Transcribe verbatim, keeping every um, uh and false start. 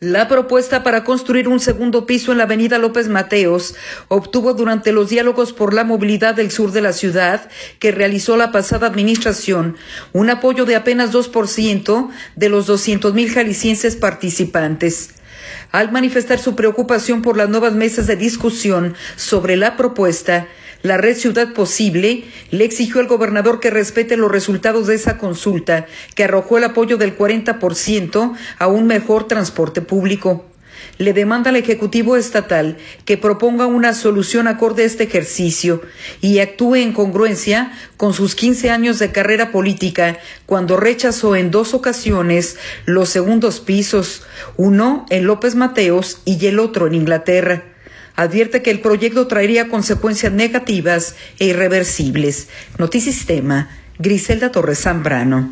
La propuesta para construir un segundo piso en la avenida López Mateos obtuvo durante los diálogos por la movilidad del sur de la ciudad que realizó la pasada administración un apoyo de apenas dos por ciento de los doscientos mil jaliscienses participantes. Al manifestar su preocupación por las nuevas mesas de discusión sobre la propuesta, la Red Ciudad Posible le exigió al gobernador que respete los resultados de esa consulta, que arrojó el apoyo del cuarenta por ciento a un mejor transporte público. Le demanda al Ejecutivo Estatal que proponga una solución acorde a este ejercicio y actúe en congruencia con sus quince años de carrera política, cuando rechazó en dos ocasiones los segundos pisos, uno en López Mateos y el otro en Inglaterra. Advierte que el proyecto traería consecuencias negativas e irreversibles. Notisistema, Griselda Torres Zambrano.